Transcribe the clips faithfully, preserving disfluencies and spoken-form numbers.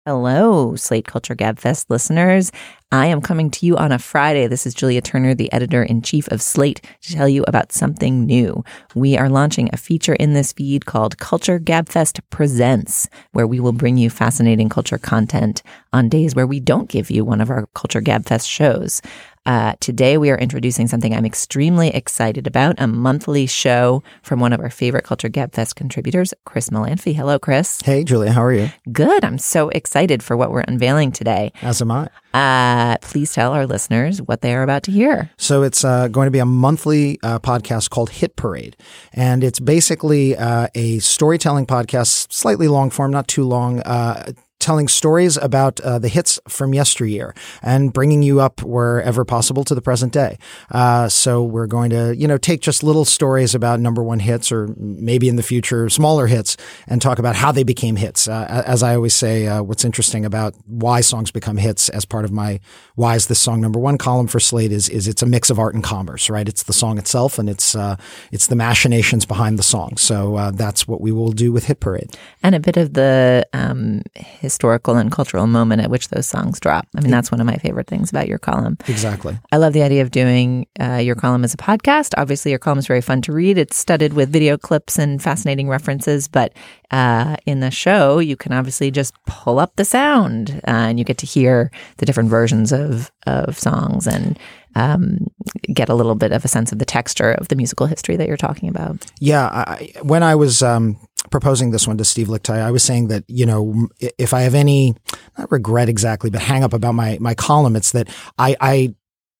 Hello, Slate Culture Gabfest listeners. I am coming to you on a Friday. This is Julia Turner, the editor-in-chief of Slate, to tell you about something new. We are launching a feature in this feed called Culture Gabfest Presents, where we will bring you fascinating culture content on days where we don't give you one of our Culture Gabfest shows. Uh, today, we are introducing something I'm extremely excited about, a monthly show from one of our favorite Culture Gabfest contributors, Chris Molanphy. Hello, Chris. Hey, Julia. How are you? Good. I'm so excited for what we're unveiling today. As am I. Uh, please tell our listeners what they are about to hear. So it's uh, going to be a monthly uh, podcast called Hit Parade. And it's basically uh, a storytelling podcast, slightly long form, not too long, uh, telling stories about uh, the hits from yesteryear and bringing you up wherever possible to the present day. Uh, so we're going to, you know, take just little stories about number one hits or maybe in the future smaller hits and talk about how they became hits. Uh, as I always say, uh, what's interesting about why songs become hits as part of my Why Is This Song Number One column for Slate is, is it's a mix of art and commerce, right? It's the song itself and it's, uh, it's the machinations behind the song. So uh, that's what we will do with Hit Parade. And a bit of the um, historical and cultural moment at which those songs drop. I mean, that's one of my favorite things about your column. Exactly. I love the idea of doing uh, your column as a podcast. Obviously, your column is very fun to read. It's studded with video clips and fascinating references. But uh, in the show, you can obviously just pull up the sound uh, and you get to hear the different versions of, of songs and um, get a little bit of a sense of the texture of the musical history that you're talking about. Yeah. I, when I was um, proposing this one to Steve Lickteig, I was saying that, you know, if I have any, not regret exactly, but hang up about my, my column, it's that I, I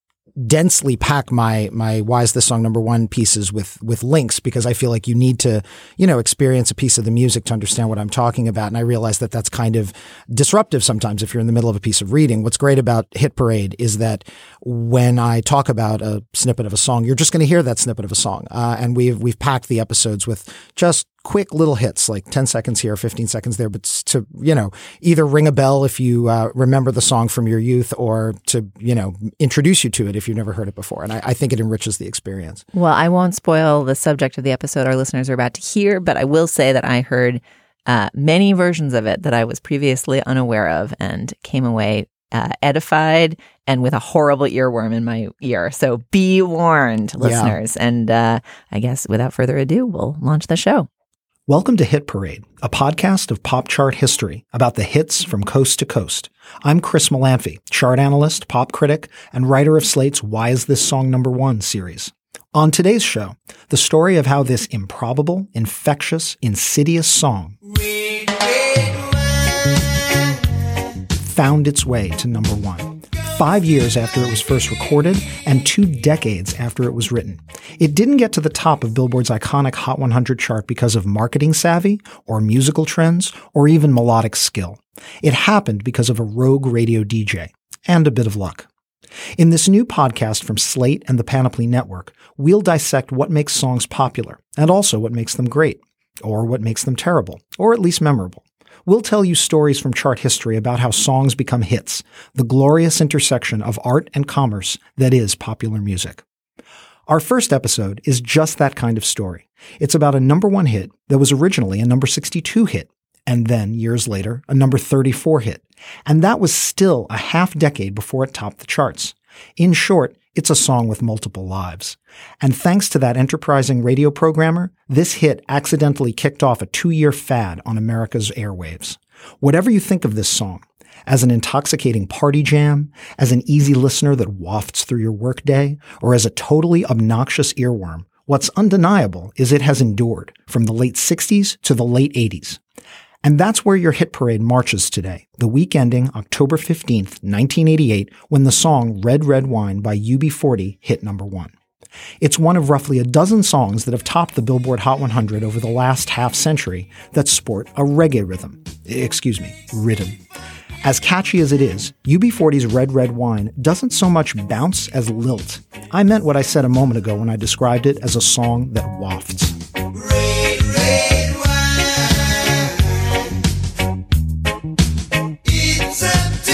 densely pack my, my Why Is This Song Number One pieces with, with links because I feel like you need to, you know, experience a piece of the music to understand what I'm talking about. And I realize that that's kind of disruptive sometimes if you're in the middle of a piece of reading. What's great about Hit Parade is that when I talk about a snippet of a song, you're just going to hear that snippet of a song. Uh, and we've, we've packed the episodes with just quick little hits, like ten seconds here, fifteen seconds there, but to, you know, either ring a bell if you uh, remember the song from your youth or to, you know, introduce you to it if you've never heard it before. And I, I think it enriches the experience. Well, I won't spoil the subject of the episode our listeners are about to hear, but I will say that I heard uh, many versions of it that I was previously unaware of and came away uh, edified and with a horrible earworm in my ear. So be warned, listeners. Yeah. And uh, I guess without further ado, we'll launch the show. Welcome to Hit Parade, a podcast of pop chart history about the hits from coast to coast. I'm Chris Molanphy, chart analyst, pop critic, and writer of Slate's Why Is This Song Number One series. On today's show, the story of how this improbable, infectious, insidious song found its way to number one. Five years after it was first recorded and two decades after it was written. It didn't get to the top of Billboard's iconic Hot one hundred chart because of marketing savvy or musical trends or even melodic skill. It happened because of a rogue radio D J and a bit of luck. In this new podcast from Slate and the Panoply Network, we'll dissect what makes songs popular and also what makes them great, or what makes them terrible, or at least memorable. We'll tell you stories from chart history about how songs become hits, the glorious intersection of art and commerce that is popular music. Our first episode is just that kind of story. It's about a number one hit that was originally a number sixty-two hit, and then, years later, a number thirty-four hit. And that was still a half decade before it topped the charts. In short, it's a song with multiple lives. And thanks to that enterprising radio programmer, this hit accidentally kicked off a two-year fad on America's airwaves. Whatever you think of this song, as an intoxicating party jam, as an easy listener that wafts through your workday, or as a totally obnoxious earworm, what's undeniable is it has endured from the late sixties to the late eighties. And that's where your Hit Parade marches today, the week ending October fifteenth, nineteen eighty-eight, when the song Red, Red Wine by U B forty hit number one. It's one of roughly a dozen songs that have topped the Billboard Hot one hundred over the last half century that sport a reggae rhythm. Excuse me, rhythm. As catchy as it is, U B forty's Red, Red Wine doesn't so much bounce as lilt. I meant what I said a moment ago when I described it as a song that wafts. Red, red wine. It's up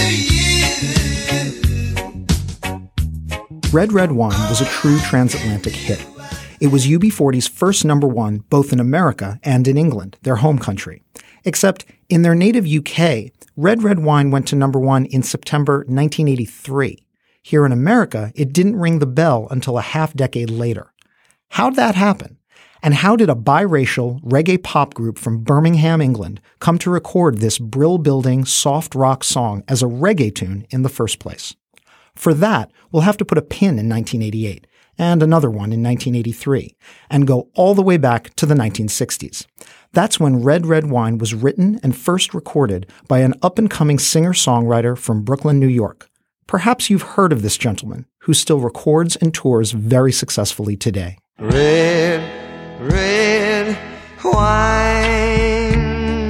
to you. Red, Red Wine was a true transatlantic hit. It was U B forty's first number one both in America and in England, their home country. Except in their native U K, Red Red Wine went to number one in September nineteen eighty-three. Here in America, it didn't ring the bell until a half decade later. How'd that happen? And how did a biracial reggae pop group from Birmingham, England, come to record this brill-building soft rock song as a reggae tune in the first place? For that, we'll have to put a pin in nineteen eighty-eight and another one in nineteen eighty-three and go all the way back to the nineteen sixties. That's when Red Red Wine was written and first recorded by an up-and-coming singer-songwriter from Brooklyn, New York. Perhaps you've heard of this gentleman, who still records and tours very successfully today. Red, red wine.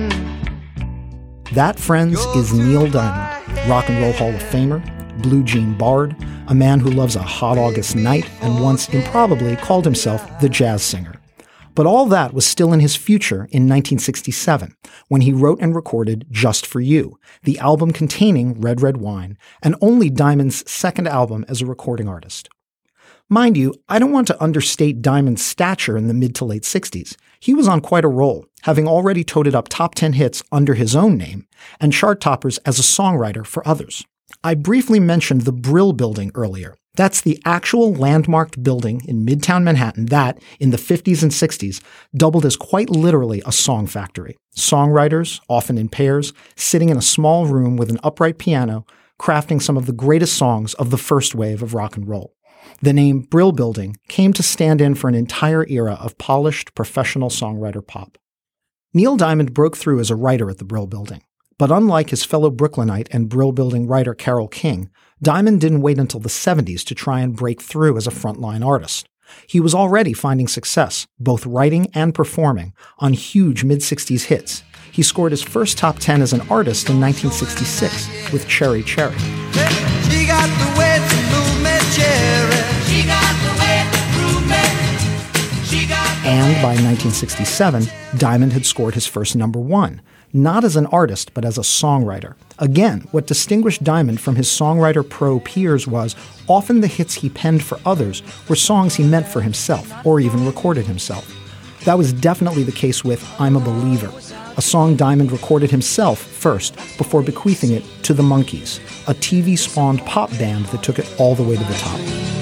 That, friends, is Neil Diamond, Rock and Roll Hall of Famer, blue jean bard, a man who loves a hot August night and once improbably called himself the jazz singer. But all that was still in his future in nineteen sixty-seven, when he wrote and recorded Just For You, the album containing Red Red Wine, and only Diamond's second album as a recording artist. Mind you, I don't want to understate Diamond's stature in the mid to late sixties. He was on quite a roll, having already toted up top ten hits under his own name, and chart toppers as a songwriter for others. I briefly mentioned the Brill Building earlier. That's the actual landmarked building in Midtown Manhattan that, in the fifties and sixties, doubled as quite literally a song factory. Songwriters, often in pairs, sitting in a small room with an upright piano, crafting some of the greatest songs of the first wave of rock and roll. The name Brill Building came to stand in for an entire era of polished, professional songwriter pop. Neil Diamond broke through as a writer at the Brill Building. But unlike his fellow Brooklynite and Brill Building writer Carole King, Diamond didn't wait until the seventies to try and break through as a frontline artist. He was already finding success, both writing and performing, on huge mid-sixties hits. He scored his first top ten as an artist in nineteen sixty-six with Cherry Cherry. She got the way to move me, Cherry. She got the way to move me. She got the And by nineteen sixty-seven, Diamond had scored his first number one, not as an artist, but as a songwriter. Again, what distinguished Diamond from his songwriter pro peers was often the hits he penned for others were songs he meant for himself, or even recorded himself. That was definitely the case with I'm a Believer, a song Diamond recorded himself first before bequeathing it to the Monkees, a T V-spawned pop band that took it all the way to the top.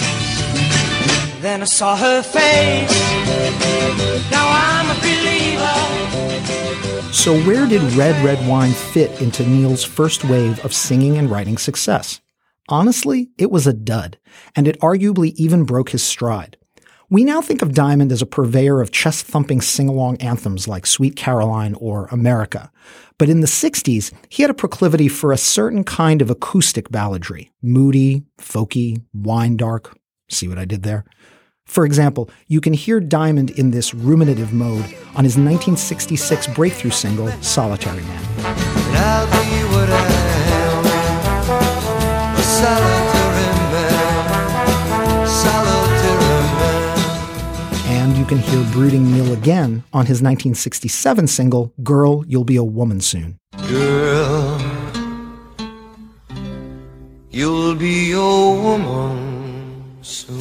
Then I saw her face. Now I'm a believer. So where did Red Red Wine fit into Neil's first wave of singing and writing success? Honestly, it was a dud, and it arguably even broke his stride. We now think of Diamond as a purveyor of chest-thumping sing-along anthems like Sweet Caroline or America. But in the sixties, he had a proclivity for a certain kind of acoustic balladry. Moody, folky, wine-dark. See what I did there? For example, you can hear Diamond in this ruminative mode on his nineteen sixty-six breakthrough single, Solitary Man. And I'll be what I am, a solitary man, solitary man. And you can hear brooding Neil again on his nineteen sixty-seven single, Girl, You'll Be a Woman Soon. Girl, you'll be a woman soon.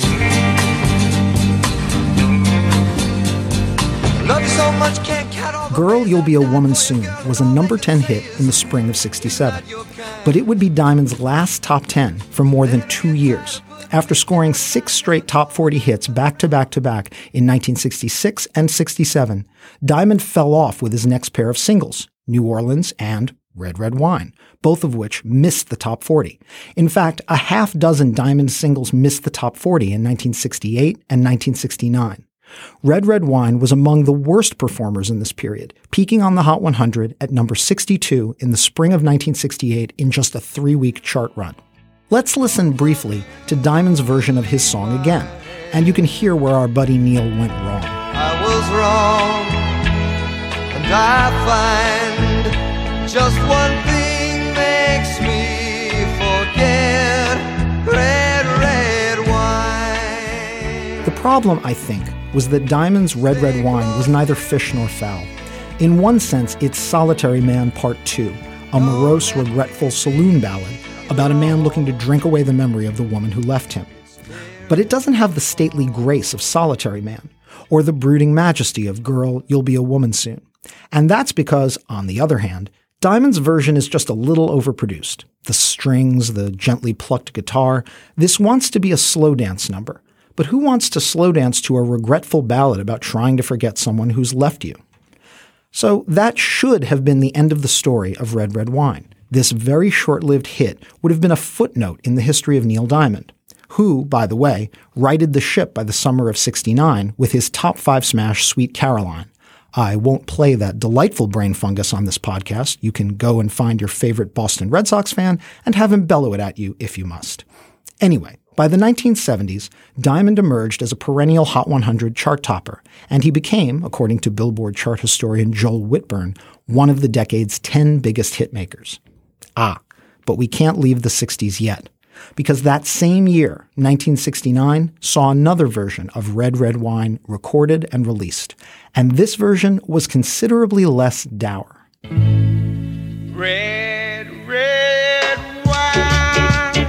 Love you so much, can't count all the Girl, You'll Be a Woman Soon was a number ten hit in the spring of sixty-seven. But it would be Diamond's last top ten for more than two years. After scoring six straight top forty hits back to back to back in nineteen sixty-six and sixty-seven, Diamond fell off with his next pair of singles, New Orleans and Red Red Wine, both of which missed the top forty. In fact, a half dozen Diamond singles missed the top forty in nineteen sixty-eight and nineteen sixty-nine. Red Red Wine was among the worst performers in this period, peaking on the Hot one hundred at number sixty-two in the spring of nineteen sixty-eight in just a three-week chart run. Let's listen briefly to Diamond's version of his song again, and you can hear where our buddy Neil went wrong. I was wrong, and I find just one thing makes me forget red, red wine. The problem, I think, was that Diamond's Red Red Wine was neither fish nor fowl. In one sense, it's Solitary Man Part two, a morose, regretful saloon ballad about a man looking to drink away the memory of the woman who left him. But it doesn't have the stately grace of Solitary Man, or the brooding majesty of Girl, You'll Be a Woman Soon. And that's because, on the other hand, Diamond's version is just a little overproduced. The strings, the gently plucked guitar, this wants to be a slow dance number. But who wants to slow dance to a regretful ballad about trying to forget someone who's left you? So that should have been the end of the story of Red Red Wine. This very short-lived hit would have been a footnote in the history of Neil Diamond, who, by the way, righted the ship by the summer of sixty-nine with his top five smash Sweet Caroline. I won't play that delightful brain fungus on this podcast. You can go and find your favorite Boston Red Sox fan and have him bellow it at you if you must. Anyway, by the nineteen seventies, Diamond emerged as a perennial Hot one hundred chart topper, and he became, according to Billboard chart historian Joel Whitburn, one of the decade's ten biggest hitmakers. Ah, but we can't leave the sixties yet, because that same year, nineteen sixty-nine, saw another version of Red Red Wine recorded and released, and this version was considerably less dour. Red, red wine.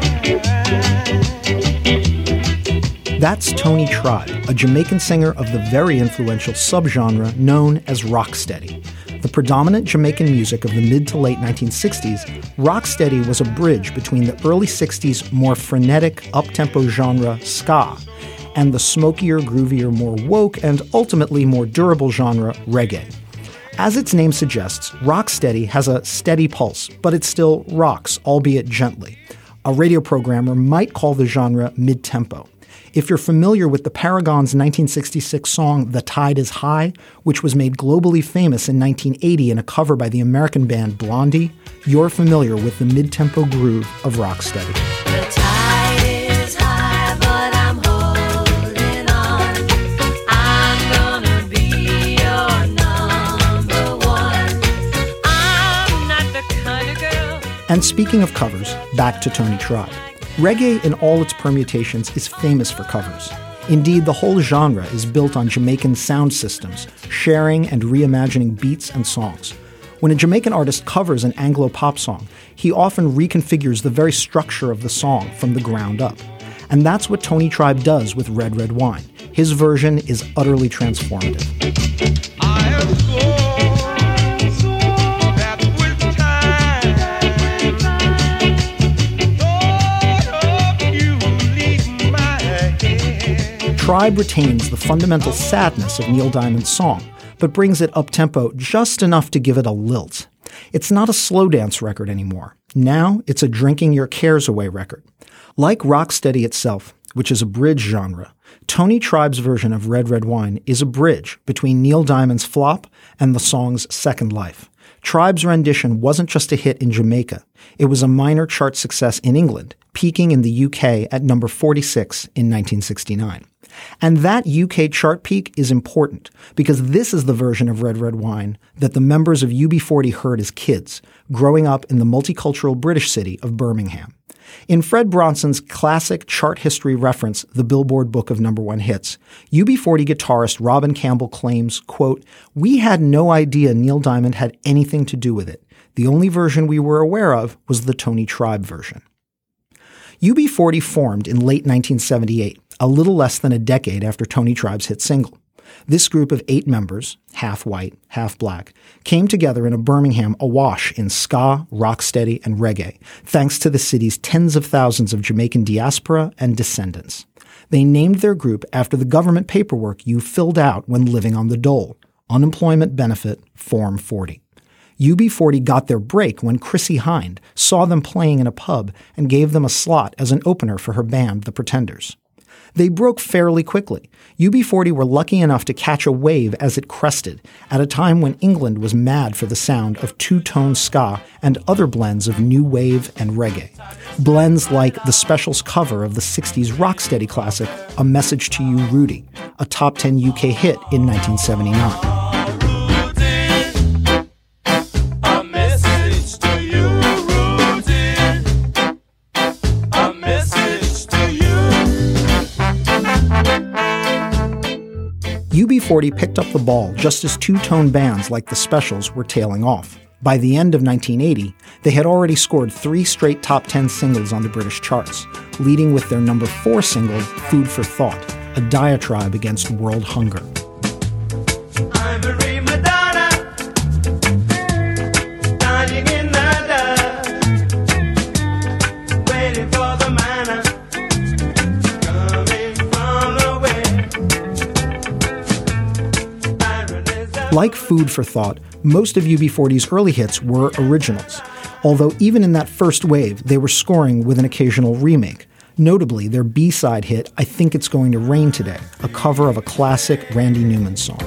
That's Tony Tribe, a Jamaican singer of the very influential subgenre known as rocksteady. The predominant Jamaican music of the mid to late nineteen sixties, rocksteady was a bridge between the early sixties more frenetic, up-tempo genre ska and the smokier, groovier, more woke, and ultimately more durable genre reggae. As its name suggests, rocksteady has a steady pulse, but it still rocks, albeit gently. A radio programmer might call the genre mid-tempo. If you're familiar with the Paragons' nineteen sixty-six song The Tide is High, which was made globally famous in nineteen eighty in a cover by the American band Blondie, you're familiar with the mid-tempo groove of rocksteady. The tide is high, but I'm holding on. I'm gonna be your number one. I'm not the kind of girl. And speaking of covers, back to Tony Tribe. Reggae in all its permutations is famous for covers. Indeed, the whole genre is built on Jamaican sound systems, sharing and reimagining beats and songs. When a Jamaican artist covers an Anglo pop song, he often reconfigures the very structure of the song from the ground up. And that's what Tony Tribe does with Red Red Wine. His version is utterly transformative. I have gone so that with time, thought of you leave my head. Tribe retains the fundamental sadness of Neil Diamond's song, but brings it up-tempo just enough to give it a lilt. It's not a slow dance record anymore. Now it's a drinking your cares away record. Like rocksteady itself, which is a bridge genre, Tony Tribe's version of Red Red Wine is a bridge between Neil Diamond's flop and the song's second life. Tribe's rendition wasn't just a hit in Jamaica. It was a minor chart success in England, peaking in the U K at number forty-six in nineteen sixty-nine. And that U K chart peak is important because this is the version of Red Red Wine that the members of U B forty heard as kids, growing up in the multicultural British city of Birmingham. In Fred Bronson's classic chart history reference, The Billboard Book of Number One Hits, U B forty guitarist Robin Campbell claims, quote, "We had no idea Neil Diamond had anything to do with it. The only version we were aware of was the Tony Tribe version." U B forty formed in late nineteen seventy-eight, a little less than a decade after Tony Tribe's hit single. This group of eight members, half white, half black, came together in a Birmingham awash in ska, rocksteady, and reggae, thanks to the city's tens of thousands of Jamaican diaspora and descendants. They named their group after the government paperwork you filled out when living on the dole, Unemployment Benefit Form forty. U B forty got their break when Chrissie Hynde saw them playing in a pub and gave them a slot as an opener for her band, The Pretenders. They broke fairly quickly. U B forty were lucky enough to catch a wave as it crested, at a time when England was mad for the sound of two-tone ska and other blends of new wave and reggae. Blends like the Specials cover of the sixties rocksteady classic, A Message to You, Rudy, a top ten U K hit in nineteen seventy-nine. U B forty picked up the ball just as two-tone bands like the Specials were tailing off. By the end of nineteen eighty, they had already scored three straight top ten singles on the British charts, leading with their number four single, Food for Thought, a diatribe against world hunger. I'm a prima donna, Like Food for Thought, most of U B forty's early hits were originals, although even in that first wave, they were scoring with an occasional remake. Notably, their B-side hit, I Think It's Going to Rain Today, a cover of a classic Randy Newman song.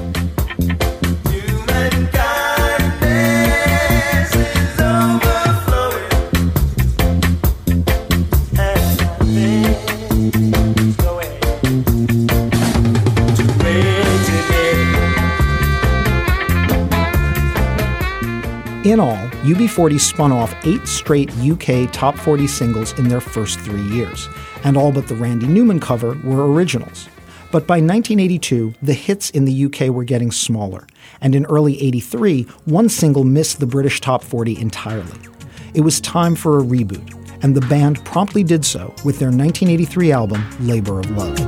In all, U B forty spun off eight straight U K top forty singles in their first three years, and all but the Randy Newman cover were originals. But by nineteen eighty-two, the hits in the U K were getting smaller, and in early eighty-three, one single missed the British top forty entirely. It was time for a reboot, and the band promptly did so with their nineteen eighty-three album, Labor of Love.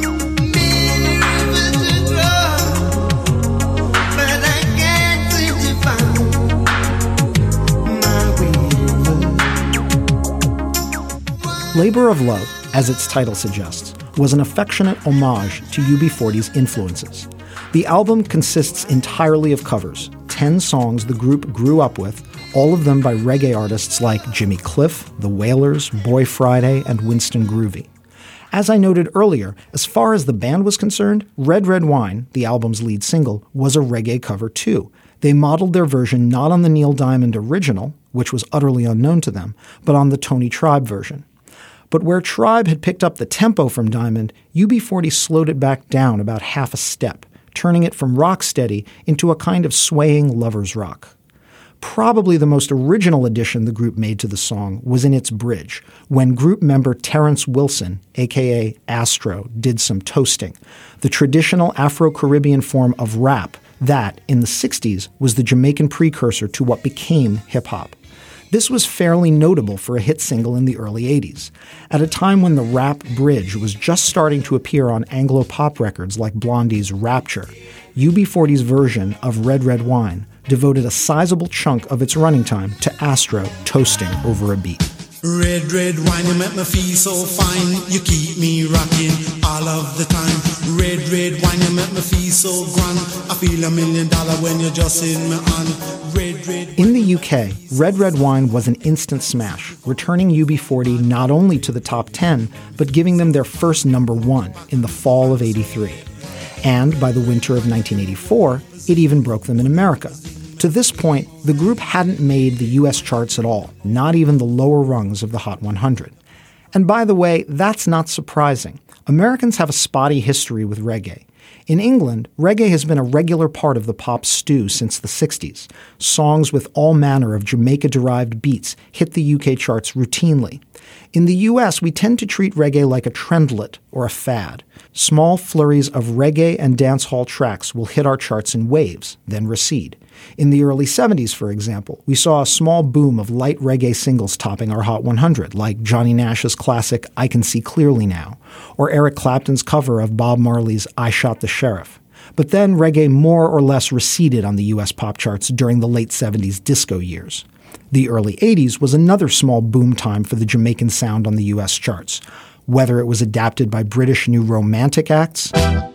Labor of Love, as its title suggests, was an affectionate homage to U B forty's influences. The album consists entirely of covers, ten songs the group grew up with, all of them by reggae artists like Jimmy Cliff, The Wailers, Boy Friday, and Winston Groovy. As I noted earlier, as far as the band was concerned, Red Red Wine, the album's lead single, was a reggae cover too. They modeled their version not on the Neil Diamond original, which was utterly unknown to them, but on the Tony Tribe version. But where Tribe had picked up the tempo from Diamond, U B forty slowed it back down about half a step, turning it from rocksteady into a kind of swaying lover's rock. Probably the most original addition the group made to the song was in its bridge, when group member Terrence Wilson, aka Astro, did some toasting, the traditional Afro-Caribbean form of rap that, in the sixties, was the Jamaican precursor to what became hip-hop. This was fairly notable for a hit single in the early eighties, at a time when the rap bridge was just starting to appear on Anglo-pop records like Blondie's Rapture. U B forty's version of Red Red Wine devoted a sizable chunk of its running time to Astro toasting over a beat. Red, red wine, you make me feel so fine. You keep me rocking all of the time. Red, red wine, you make me feel so grand. I feel a million dollar when you're just in my hand. Red, red. In the U K, Red Red Wine was an instant smash, returning U B forty not only to the top ten, but giving them their first number one in the fall of eighty-three. And by the winter of nineteen eighty-four, it even broke them in America. To this point, the group hadn't made the U S charts at all, not even the lower rungs of the Hot one hundred. And by the way, that's not surprising. Americans have a spotty history with reggae. In England, reggae has been a regular part of the pop stew since the sixties. Songs with all manner of Jamaica-derived beats hit the U K charts routinely. In the U S, we tend to treat reggae like a trendlet or a fad. Small flurries of reggae and dancehall tracks will hit our charts in waves, then recede. In the early seventies, for example, we saw a small boom of light reggae singles topping our Hot one hundred, like Johnny Nash's classic I Can See Clearly Now, or Eric Clapton's cover of Bob Marley's I Shot the Sheriff. But then reggae more or less receded on the U S pop charts during the late seventies disco years. The early eighties was another small boom time for the Jamaican sound on the U S charts, whether it was adapted by British new romantic acts,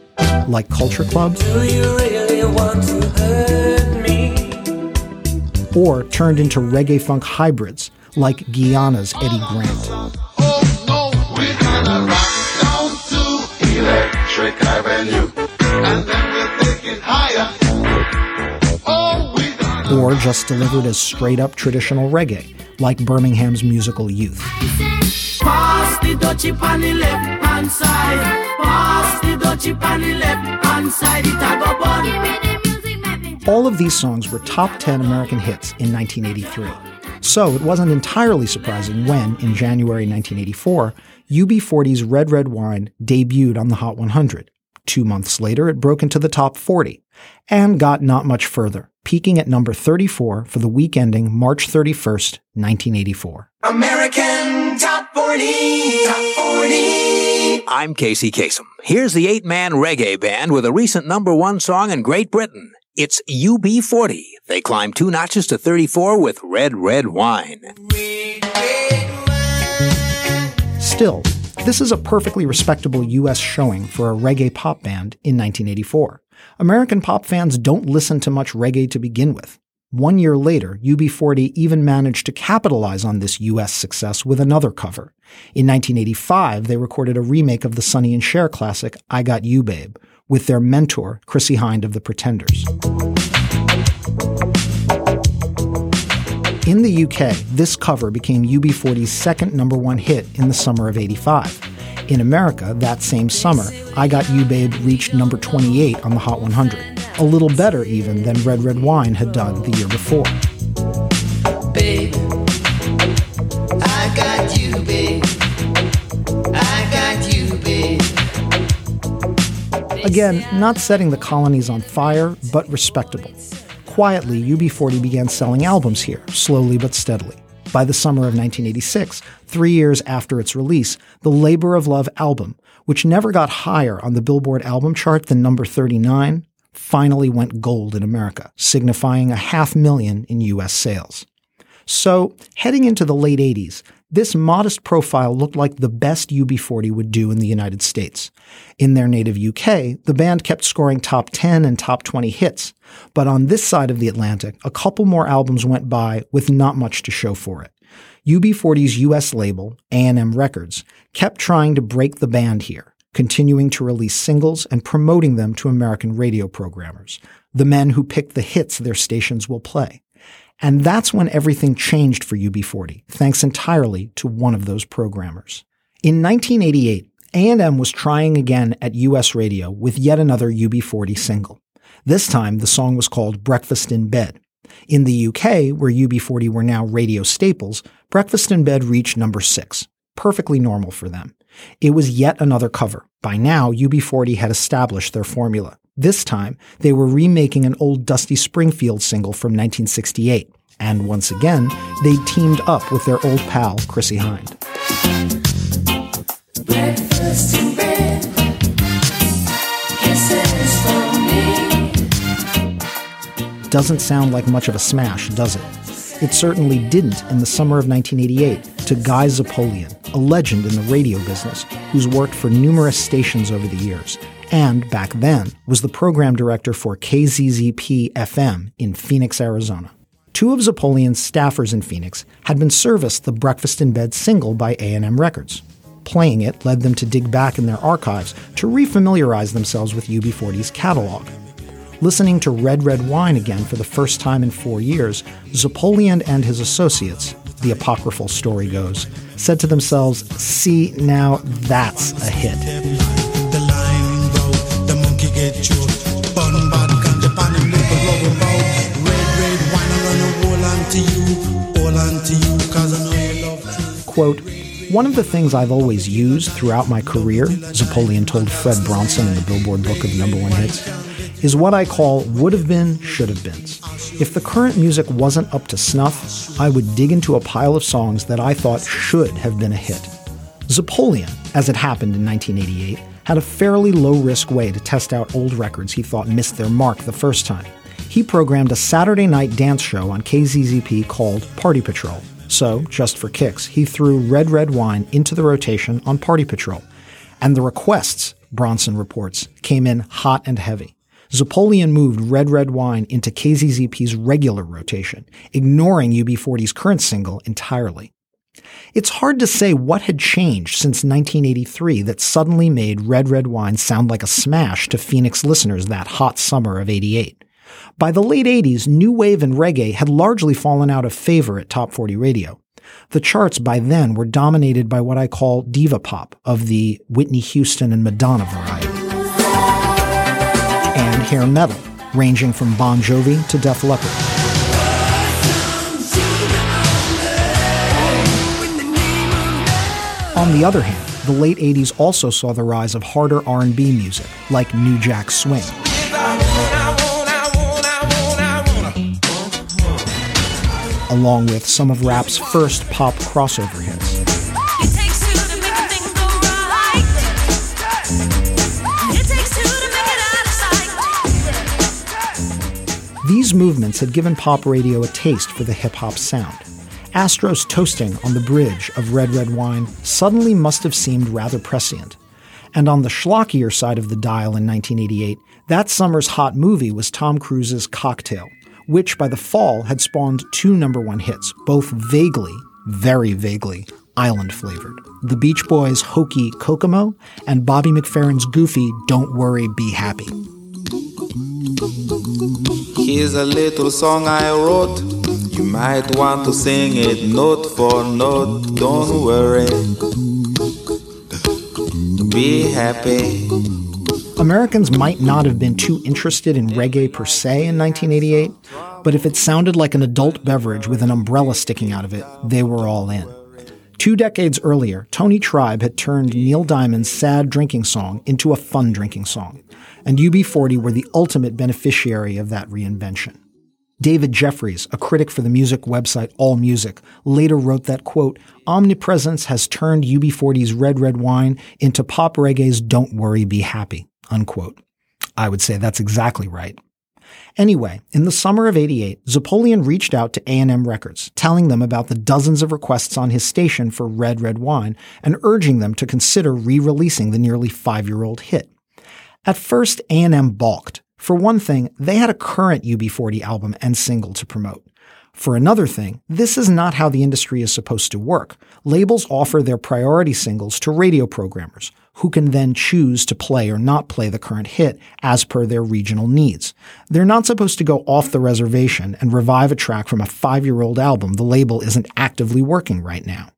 like Culture Club, Do you really want to hurt me? or turned into reggae funk hybrids, like Guyana's Eddie Grant. Oh no, we're gonna rock down to Electric Avenue, and then we'll take it higher. Oh, we gonna Or just delivered as straight-up traditional reggae, like Birmingham's Musical Youth. Pass the dutchie on the left hand side. Pass the dutchie on the left hand side. It a go bun. All of these songs were top ten American hits in nineteen eighty-three. So it wasn't entirely surprising when, in January nineteen eighty-four, U B forty's Red Red Wine debuted on the Hot one hundred. Two months later, it broke into the top forty and got not much further, peaking at number thirty-four for the week ending March thirty-first, nineteen eighty-four. American Top forty. Top forty. I'm Casey Kasem. Here's the eight-man reggae band with a recent number one song in Great Britain. It's U B forty. They climbed two notches to thirty-four with Red Red Wine. Still, this is a perfectly respectable U S showing for a reggae pop band in nineteen eighty-four. American pop fans don't listen to much reggae to begin with. One year later, U B forty even managed to capitalize on this U S success with another cover. In nineteen eighty-five, they recorded a remake of the Sonny and Cher classic, I Got You Babe, with their mentor, Chrissie Hynde of the Pretenders. In the U K, this cover became U B forty's second number one hit in the summer of eighty-five. In America, that same summer, I Got You Babe reached number twenty-eight on the Hot one hundred, a little better even than Red Red Wine had done the year before. Babe, I got you, babe. I got you, babe. Again, not setting the colonies on fire, but respectable. Quietly, U B forty began selling albums here, slowly but steadily. By the summer of nineteen eighty-six, three years after its release, the Labor of Love album, which never got higher on the Billboard album chart than number thirty-nine, finally went gold in America, signifying a half million in U S sales. So, heading into the late eighties, this modest profile looked like the best U B forty would do in the United States. In their native U K, the band kept scoring top ten and top twenty hits, but on this side of the Atlantic, a couple more albums went by with not much to show for it. U B forty's U S label, A and M Records, kept trying to break the band here, continuing to release singles and promoting them to American radio programmers, the men who pick the hits their stations will play. And that's when everything changed for U B forty, thanks entirely to one of those programmers. In nineteen eighty-eight, A and M was trying again at U S radio with yet another U B forty single. This time, the song was called Breakfast in Bed. In the U K, where U B forty were now radio staples, Breakfast in Bed reached number six, perfectly normal for them. It was yet another cover. By now, U B forty had established their formula. This time, they were remaking an old Dusty Springfield single from nineteen sixty-eight. And once again, they teamed up with their old pal, Chrissie Hynde. Breakfast in bed, kisses from me. Doesn't sound like much of a smash, does it? It certainly didn't in the summer of nineteen eighty-eight to Guy Zapolian, a legend in the radio business who's worked for numerous stations over the years, and back then was the program director for K Z Z P F M in Phoenix, Arizona. Two of Zapolian's staffers in Phoenix had been serviced the Breakfast in Bed single by A and M Records. Playing it led them to dig back in their archives to refamiliarize themselves with U B forty's catalog. Listening to Red Red Wine again for the first time in four years, Zapolian and his associates, the apocryphal story goes, said to themselves, see, now that's a hit. The line broke, the monkey get choked. Bun bad ganja pan and liquor rubber bow. Red, red wine, I'm gonna hold on to you, hold on to you, cause I know you love truth. Quote, one of the things I've always used throughout my career, Zapolian told Fred Bronson in the Billboard Book of Number One Hits, is what I call would-have been, should-have beens. If the current music wasn't up to snuff, I would dig into a pile of songs that I thought should have been a hit. Zapolian, as it happened in nineteen eighty-eight, had a fairly low-risk way to test out old records he thought missed their mark the first time. He programmed a Saturday night dance show on K Z Z P called Party Patrol. So, just for kicks, he threw Red Red Wine into the rotation on Party Patrol. And the requests, Bronson reports, came in hot and heavy. Zapolian moved Red Red Wine into K Z Z P's regular rotation, ignoring U B forty's current single entirely. It's hard to say what had changed since nineteen eighty-three that suddenly made Red Red Wine sound like a smash to Phoenix listeners that hot summer of eighty-eight. By the late eighties, new wave and reggae had largely fallen out of favor at Top forty radio. The charts by then were dominated by what I call diva pop of the Whitney Houston and Madonna variety. And hair metal, ranging from Bon Jovi to Def Leppard. On the other hand, the late eighties also saw the rise of harder R and B music, like New Jack Swing. Along with some of rap's first pop crossover hits. These movements had given pop radio a taste for the hip-hop sound. Astro's toasting on the bridge of Red Red Wine suddenly must have seemed rather prescient. And on the schlockier side of the dial in nineteen eighty-eight, that summer's hot movie was Tom Cruise's Cocktail, which by the fall had spawned two number one hits, both vaguely, very vaguely, island-flavored. The Beach Boys' hokey Kokomo and Bobby McFerrin's goofy Don't Worry, Be Happy. Here's a little song I wrote. You might want to sing it note for note. Don't worry, be happy. Americans might not have been too interested in reggae per se in nineteen eighty-eight, but if it sounded like an adult beverage with an umbrella sticking out of it, they were all in. Two decades earlier, Tony Tribe had turned Neil Diamond's sad drinking song into a fun drinking song, and U B forty were the ultimate beneficiary of that reinvention. David Jeffries, a critic for the music website AllMusic, later wrote that, quote, "Omnipresence has turned U B forty's Red Red Wine into pop reggae's Don't Worry, Be Happy," unquote. I would say that's exactly right. Anyway, in the summer of eighty-eight, Zapolyon reached out to A and M Records, telling them about the dozens of requests on his station for Red Red Wine and urging them to consider re-releasing the nearly five-year-old hit. At first, A and M balked. For one thing, they had a current U B forty album and single to promote. For another thing, this is not how the industry is supposed to work. Labels offer their priority singles to radio programmers, who can then choose to play or not play the current hit as per their regional needs. They're not supposed to go off the reservation and revive a track from a five-year-old album the label isn't actively working right now.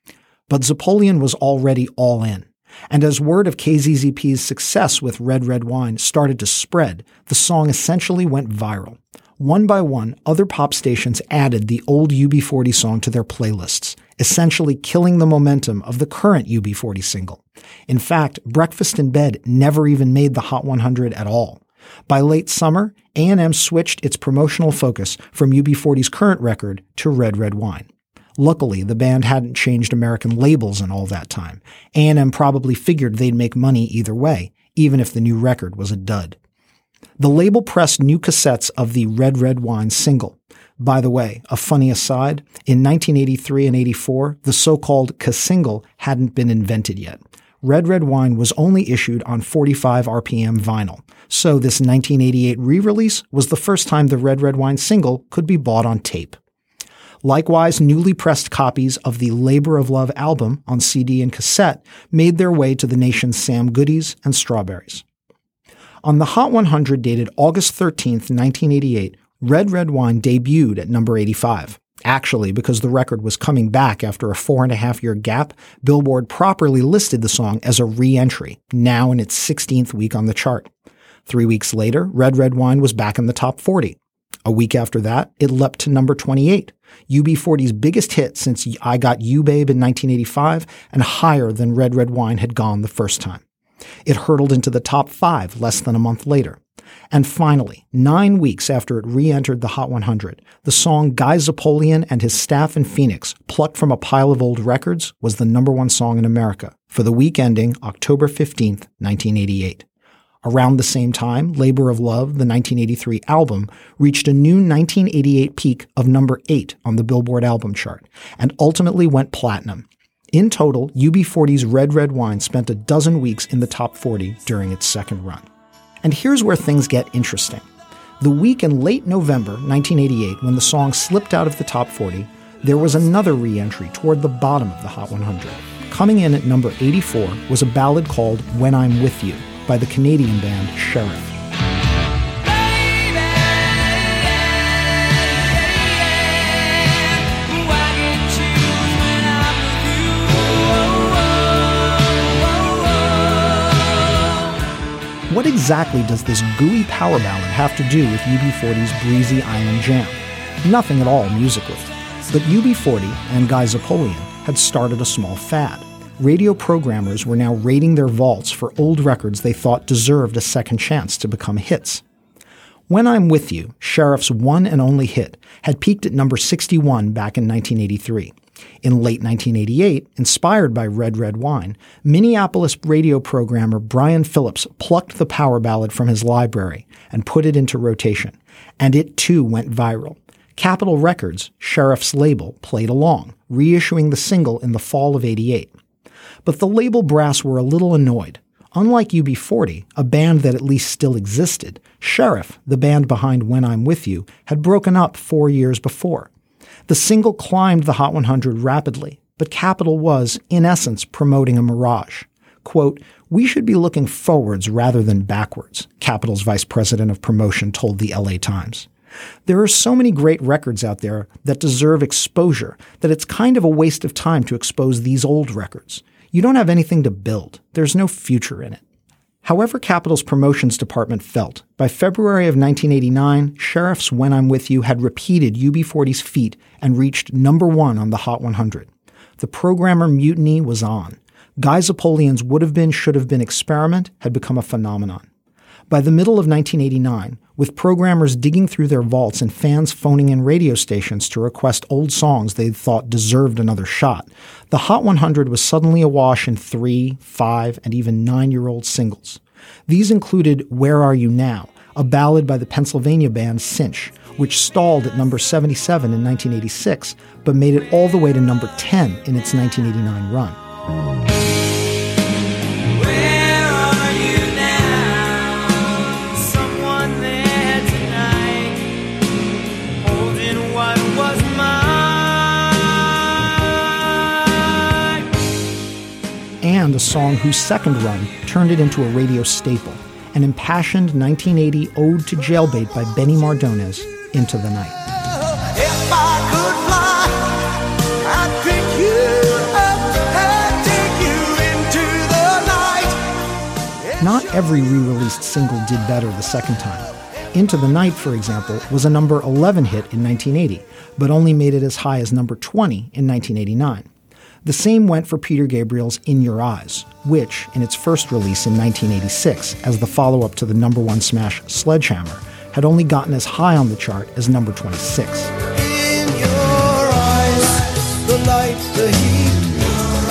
But Zapolyon was already all in. And as word of K Z Z P's success with Red Red Wine started to spread, the song essentially went viral. One by one, other pop stations added the old U B forty song to their playlists, essentially killing the momentum of the current U B forty single. In fact, Breakfast in Bed never even made the Hot one hundred at all. By late summer, A and M switched its promotional focus from U B forty's current record to Red Red Wine. Luckily, the band hadn't changed American labels in all that time. A and M probably figured they'd make money either way, even if the new record was a dud. The label pressed new cassettes of the Red Red Wine single. By the way, a funny aside, in nineteen eighty-three and eighty-four, the so-called K-single hadn't been invented yet. Red Red Wine was only issued on forty-five R P M vinyl, so this nineteen eighty-eight re-release was the first time the Red Red Wine single could be bought on tape. Likewise, newly pressed copies of the Labor of Love album on C D and cassette made their way to the nation's Sam Goodies and Strawberries. On the Hot one hundred dated August thirteenth, nineteen eighty-eight, Red Red Wine debuted at number eighty-five. Actually, because the record was coming back after a four and a half year gap, Billboard properly listed the song as a re-entry, now in its sixteenth week on the chart. Three weeks later, Red Red Wine was back in the top forty. A week after that, it leapt to number twenty-eight, U B forty's biggest hit since I Got You Babe in nineteen eighty-five, and higher than Red Red Wine had gone the first time. It hurtled into the top five less than a month later. And finally, nine weeks after it re-entered the Hot one hundred, the song Guy Zapolyon and his staff in Phoenix, plucked from a pile of old records, was the number one song in America for the week ending October fifteenth, nineteen eighty-eight. Around the same time, Labor of Love, the nineteen eighty-three album, reached a new nineteen eighty-eight peak of number eight on the Billboard album chart, and ultimately went platinum. In total, U B forty's Red Red Wine spent a dozen weeks in the top forty during its second run. And here's where things get interesting. The week in late November nineteen eighty-eight, when the song slipped out of the top forty, there was another re-entry toward the bottom of the Hot one hundred. Coming in at number eighty-four was a ballad called When I'm With You by the Canadian band Sheriff. What exactly does this gooey power ballad have to do with U B forty's breezy island jam? Nothing at all musically. But U B forty and Guy Zapolyon had started a small fad. Radio programmers were now raiding their vaults for old records they thought deserved a second chance to become hits. When I'm With You, Sheriff's one and only hit, had peaked at number sixty-one back in nineteen eighty-three. In late nineteen eighty-eight, inspired by Red Red Wine, Minneapolis radio programmer Brian Phillips plucked the power ballad from his library and put it into rotation, and it too went viral. Capitol Records, Sheriff's label, played along, reissuing the single in the fall of eighty-eight. But the label brass were a little annoyed. Unlike U B forty, a band that at least still existed, Sheriff, the band behind When I'm With You, had broken up four years before. The single climbed the Hot one hundred rapidly, but Capitol was, in essence, promoting a mirage. Quote, "We should be looking forwards rather than backwards," Capitol's vice president of promotion told the L A Times. "There are so many great records out there that deserve exposure that it's kind of a waste of time to expose these old records. You don't have anything to build. There's no future in it." However Capitol's promotions department felt, by February of nineteen eighty-nine, Sheriff's When I'm With You had repeated U B forty's feat and reached number one on the Hot one hundred. The programmer mutiny was on. Guy Zapolian's Would Have Been, Should Have Been experiment had become a phenomenon. By the middle of nineteen eighty-nine, with programmers digging through their vaults and fans phoning in radio stations to request old songs they thought deserved another shot, the Hot one hundred was suddenly awash in three, five, and even nine-year-old singles. These included Where Are You Now?, a ballad by the Pennsylvania band Cinch, which stalled at number seventy-seven in nineteen eighty-six, but made it all the way to number ten in its nineteen eighty-nine run. And a song whose second run turned it into a radio staple, an impassioned nineteen eighty ode to jailbait by Benny Mardones, Into the Night. If I could fly, I'd pick you up and take you into the night. Not every re-released single did better the second time. Into the Night, for example, was a number eleven hit in nineteen eighty, but only made it as high as number twenty in nineteen eighty-nine. The same went for Peter Gabriel's In Your Eyes, which, in its first release in nineteen eighty-six, as the follow-up to the number one smash Sledgehammer, had only gotten as high on the chart as number twenty-six. In your eyes, the light, the heat,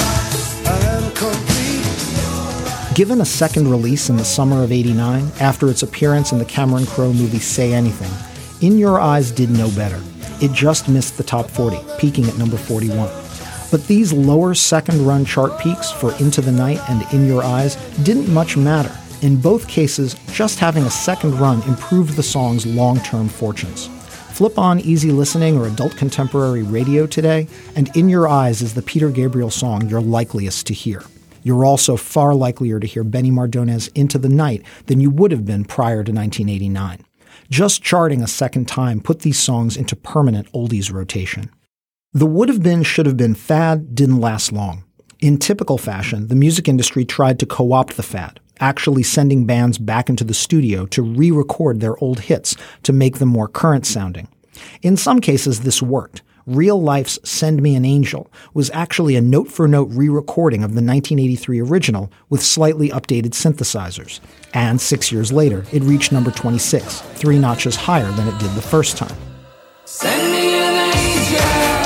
I'm complete. Given a second release in the summer of eighty-nine, after its appearance in the Cameron Crowe movie Say Anything, In Your Eyes did no better. It just missed the top forty, peaking at number forty-one. But these lower second-run chart peaks for Into the Night and In Your Eyes didn't much matter. In both cases, just having a second run improved the song's long-term fortunes. Flip on easy listening or adult contemporary radio today, and In Your Eyes is the Peter Gabriel song you're likeliest to hear. You're also far likelier to hear Benny Mardones' Into the Night than you would have been prior to nineteen eighty-nine. Just charting a second time put these songs into permanent oldies rotation. The Would Have Been, Should Have Been fad didn't last long. In typical fashion, the music industry tried to co-opt the fad, actually sending bands back into the studio to re-record their old hits to make them more current sounding. In some cases, this worked. Real Life's Send Me an Angel was actually a note-for-note re-recording of the nineteen eighty-three original with slightly updated synthesizers. And six years later, it reached number twenty-six, three notches higher than it did the first time. Send me an angel.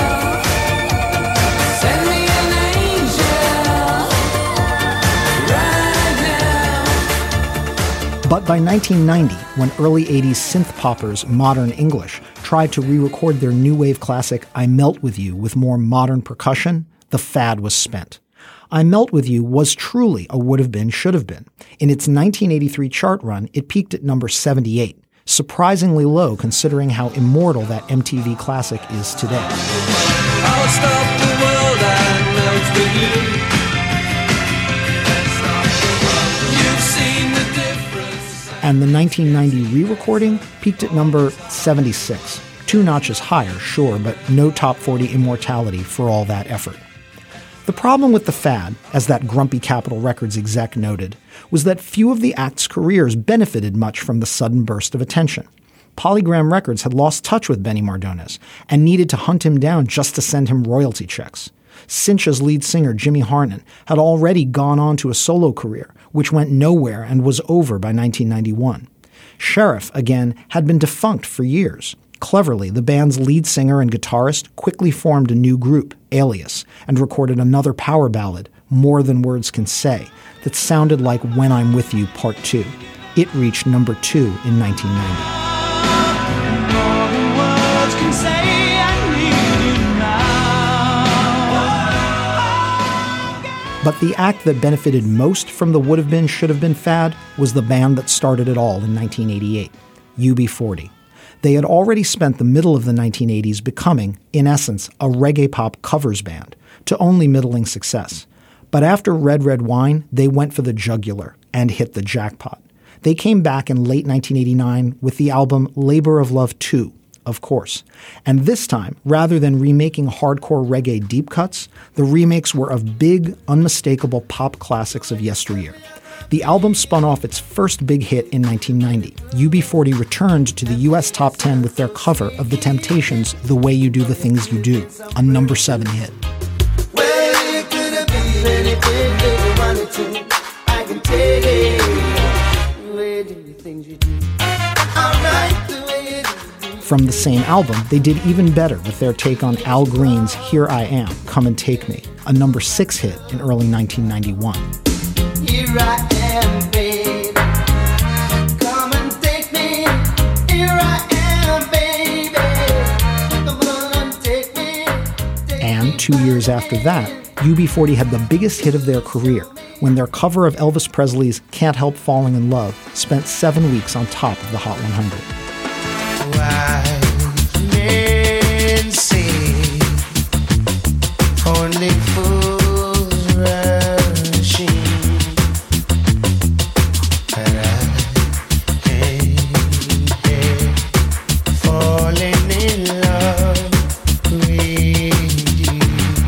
Send me an angel. Right now. But by nineteen ninety, when early eighties synth poppers Modern English tried to re-record their new wave classic I Melt With You with more modern percussion, the fad was spent. I Melt With You was truly a would have been, should have been. In its nineteen eighty-three chart run, it peaked at number seventy-eight, surprisingly low considering how immortal that M T V classic is today. I'll stop the world and melt with you. You've seen the difference. And the nineteen ninety re-recording peaked at number seventy-six, two notches higher, sure, but no top forty immortality for all that effort. The problem with the fad, as that grumpy Capitol Records exec noted, was that few of the act's careers benefited much from the sudden burst of attention. Polygram Records had lost touch with Benny Mardones and needed to hunt him down just to send him royalty checks. Cinch's lead singer Jimmy Harnon had already gone on to a solo career, which went nowhere and was over by nineteen ninety-one. Sheriff, again, had been defunct for years. Cleverly, the band's lead singer and guitarist quickly formed a new group, Alias, and recorded another power ballad, More Than Words Can Say, that sounded like When I'm With You Part two. It reached number two in nineteen ninety. But the act that benefited most from the would have been, should have been fad was the band that started it all in nineteen eighty-eight, U B forty. They had already spent the middle of the nineteen eighties becoming, in essence, a reggae pop covers band, to only middling success. But after Red Red Wine, they went for the jugular and hit the jackpot. They came back in late nineteen eighty-nine with the album Labor of Love two, of course. And this time, rather than remaking hardcore reggae deep cuts, the remakes were of big, unmistakable pop classics of yesteryear. The album spun off its first big hit in nineteen ninety. U B forty returned to the U S top ten with their cover of The Temptations' The Way You Do the Things You Do, a number seven hit. Well, you could have been anything that you wanted to. I can take it. The way you do the things you do. I like the way you do. From the same album, they did even better with their take on Al Green's Here I Am, Come and Take Me, a number six hit in early nineteen ninety-one. Here I am, baby. Come and take me. Here I am, baby. Come on, take me. Take And two years after that, U B forty had the biggest hit of their career when their cover of Elvis Presley's Can't Help Falling in Love spent seven weeks on top of the Hot one hundred. Wise men say only fools rushing, but I ain't here falling in love with you.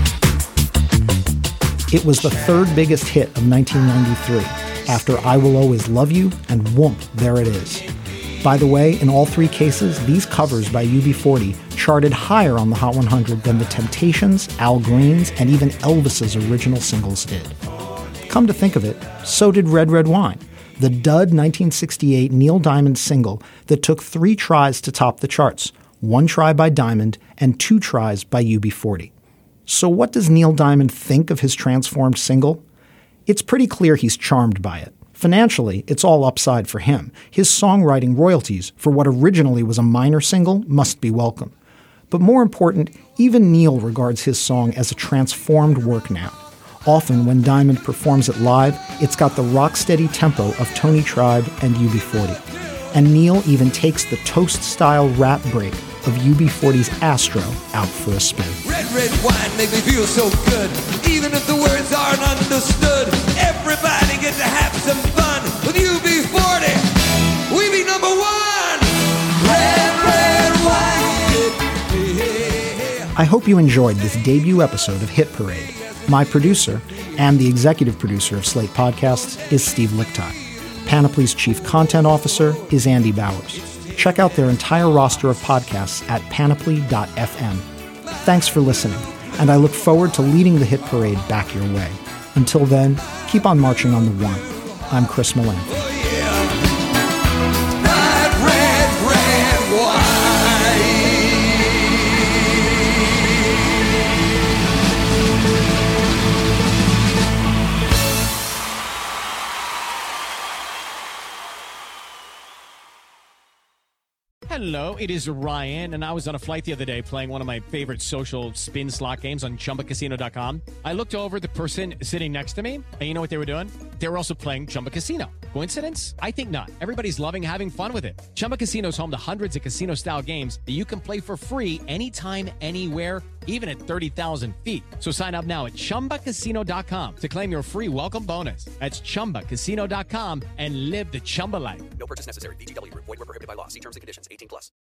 It was the third biggest hit of nineteen ninety-three, after I Will Always Love You and Whoomp, There It Is. By the way, in all three cases, these covers by U B forty charted higher on the Hot one hundred than The Temptations, Al Green's, and even Elvis's original singles did. Come to think of it, so did Red Red Wine, the dud nineteen sixty-eight Neil Diamond single that took three tries to top the charts, one try by Diamond and two tries by U B forty. So what does Neil Diamond think of his transformed single? It's pretty clear he's charmed by it. Financially, it's all upside for him. His songwriting royalties for what originally was a minor single must be welcome. But more important, even Neil regards his song as a transformed work now. Often, when Diamond performs it live, it's got the rock-steady tempo of Tony Tribe and U B forty. And Neil even takes the Toast-style rap break of U B forty's Astro out for a spin. Red, red wine make me feel so good. Even if the words aren't understood, everybody get to have some fun with U B forty. We be number one. Red, red wine. I hope you enjoyed this debut episode of Hit Parade. My producer and the executive producer of Slate Podcasts is Steve Lickteig. Panoply's chief content officer is Andy Bowers. Check out their entire roster of podcasts at panoply dot f m. Thanks for listening, and I look forward to leading the Hit Parade back your way. Until then, keep on marching on the one. I'm Chris Millan. Oh yeah. That red, red wine. Hello, it is Ryan, and I was on a flight the other day playing one of my favorite social spin slot games on chumba casino dot com. I looked over at the person sitting next to me, and you know what they were doing? They were also playing Chumba Casino. Coincidence? I think not. Everybody's loving having fun with it. Chumba Casino is home to hundreds of casino-style games that you can play for free anytime, anywhere, even at thirty thousand feet. So sign up now at chumba casino dot com to claim your free welcome bonus. That's chumba casino dot com and live the Chumba life. No purchase necessary. V G W. Void where prohibited by law. See terms and conditions. eighteen plus.